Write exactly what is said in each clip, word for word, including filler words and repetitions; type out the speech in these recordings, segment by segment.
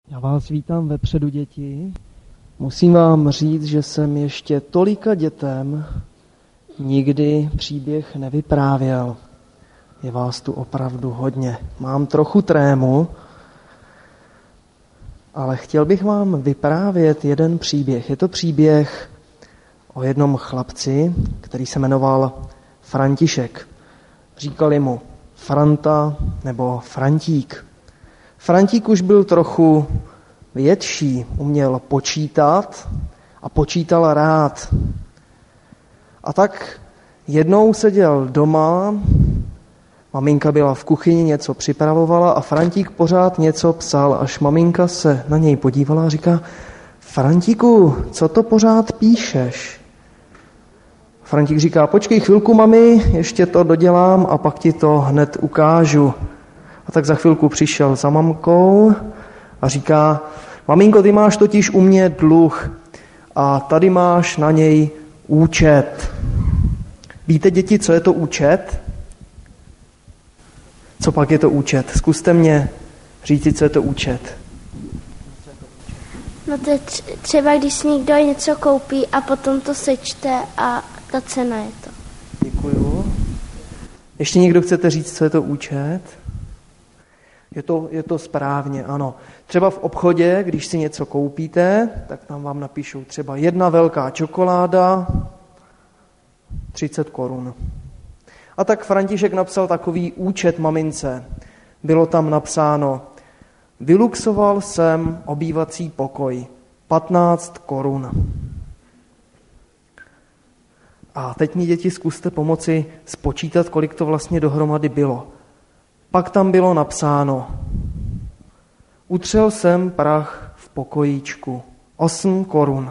Já vás vítám vepředu, děti. Musím vám říct, že jsem ještě tolika dětem nikdy příběh nevyprávěl. Je vás tu opravdu hodně. Mám trochu trému, ale chtěl bych vám vyprávět jeden příběh. Je to příběh o jednom chlapci, který se jmenoval František. Říkali mu Franta nebo Frantík. Frantík už byl trochu větší, uměl počítat a počítal rád. A tak jednou seděl doma, maminka byla v kuchyni, něco připravovala a Frantík pořád něco psal, až maminka se na něj podívala a říká: Frantíku, co to pořád píšeš? Frantík říká: počkej chvilku, mami, ještě to dodělám a pak ti to hned ukážu. A tak za chvilku přišel za mamkou a říká: maminko, ty máš totiž u mě dluh a tady máš na něj účet. Víte, děti, co je to účet? Co pak je to účet? Zkuste mě říci, co je to účet. No to je třeba, když si někdo něco koupí a potom to sečte a ta cena je to. Děkuju. Ještě někdo chcete říct, co je to účet? Je to, je to správně, ano. Třeba v obchodě, když si něco koupíte, tak tam vám napíšou třeba jedna velká čokoláda, třicet korun. A tak František napsal takový účet mamince. Bylo tam napsáno: vyluxoval jsem obývací pokoj, patnáct korun. A teď mi, děti, zkuste pomoci spočítat, kolik to vlastně dohromady bylo. Pak tam bylo napsáno: utřel jsem prach v pokojíčku, osm korun.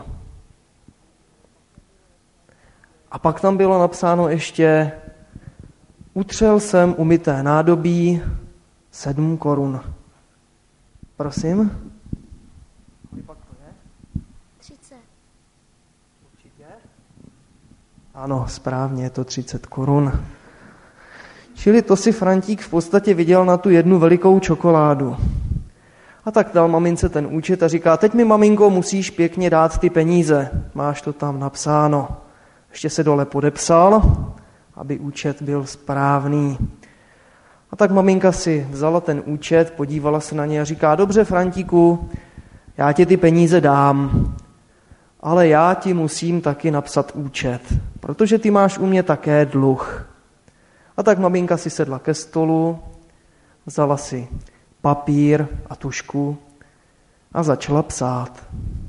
A pak tam bylo napsáno ještě: utřel jsem umyté nádobí, sedm korun. Prosím? Kolik pak to je? třicet. Určitě? Ano, správně, je to třicet korun. Čili to si Frantík v podstatě viděl na tu jednu velikou čokoládu. A tak dal mamince ten účet a říká: teď mi, maminko, musíš pěkně dát ty peníze. Máš to tam napsáno. Ještě se dole podepsal, aby účet byl správný. A tak maminka si vzala ten účet, podívala se na něj a říká: dobře, Frantíku, já ti ty peníze dám, ale já ti musím taky napsat účet, protože ty máš u mě také dluh. A tak maminka si sedla ke stolu, vzala si papír a tužku a začala psát.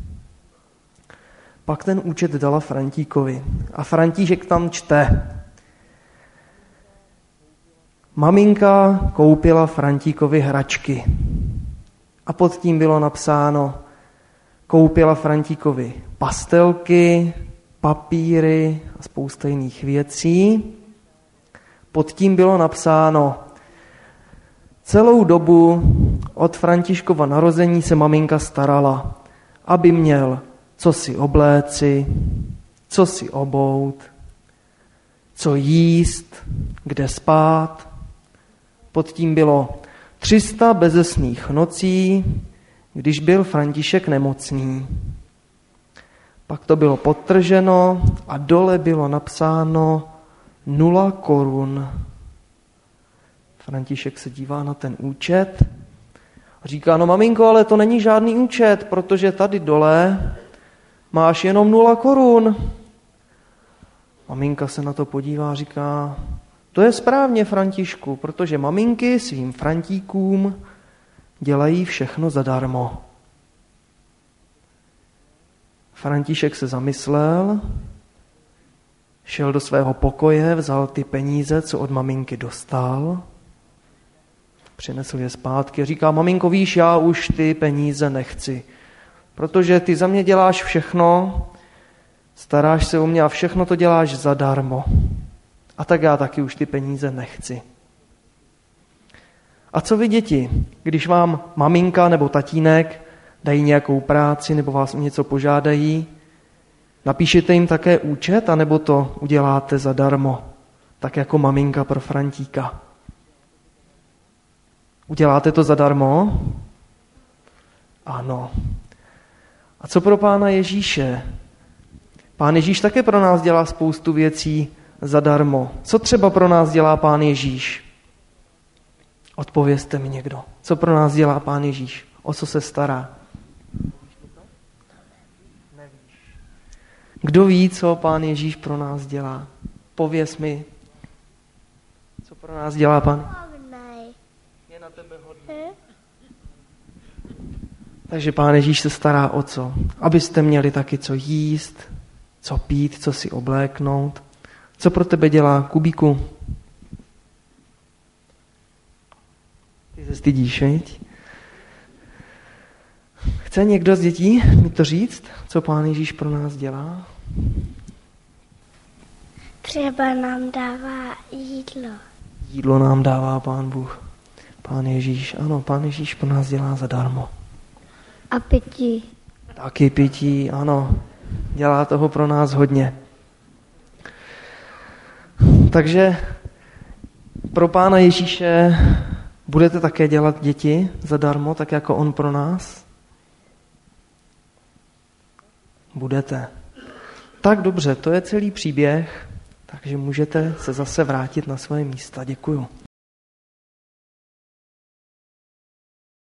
Pak ten účet dala Frantíkovi a Frantíšek tam čte: maminka koupila Frantíkovi hračky. A pod tím bylo napsáno: koupila Frantíkovi pastelky, papíry a spousta jiných věcí. Pod tím bylo napsáno: celou dobu od Františkova narození se maminka starala, aby měl co si obléci, co si obout, co jíst, kde spát. Pod tím bylo tři sta bezesných nocí, když byl František nemocný. Pak to bylo podtrženo a dole bylo napsáno nula korun. František se dívá na ten účet a říká: no maminko, ale to není žádný účet, protože tady dole máš jenom nula korun. Maminka se na to podívá a říká: to je správně, Františku, protože maminky svým Frantíkům dělají všechno zadarmo. František se zamyslel, šel do svého pokoje, vzal ty peníze, co od maminky dostal, přinesl je zpátky a říká: maminko, víš, já už ty peníze nechci, protože ty za mě děláš všechno, staráš se o mě a všechno to děláš zadarmo. A tak já taky už ty peníze nechci. A co vy, děti, když vám maminka nebo tatínek dají nějakou práci nebo vás o něco požádají, napíšete jim také účet, anebo to uděláte zadarmo, tak jako maminka pro Frantíka? Uděláte to zadarmo? Ano. A co pro Pána Ježíše? Pán Ježíš také pro nás dělá spoustu věcí zadarmo. Co třeba pro nás dělá Pán Ježíš? Odpovězte mi někdo. Co pro nás dělá Pán Ježíš? O co se stará? Kdo ví, co Pán Ježíš pro nás dělá? Pověz mi, co pro nás dělá Pán. Je na tebe hodný. Takže Pán Ježíš se stará o co? Abyste měli taky co jíst, co pít, co si obléknout. Co pro tebe dělá, Kubíku? Ty se stydíš, viď? Chce někdo z dětí mi to říct, co Pán Ježíš pro nás dělá? Třeba nám dává jídlo. Jídlo nám dává Pán Bůh. Pán Ježíš, ano, Pán Ježíš pro nás dělá zadarmo. A pití. Taky pití, ano. Dělá toho pro nás hodně. Takže pro Pána Ježíše budete také dělat děti zadarmo, tak jako on pro nás? Budete. Tak dobře, to je celý příběh, takže můžete se zase vrátit na svoje místa. Děkuju.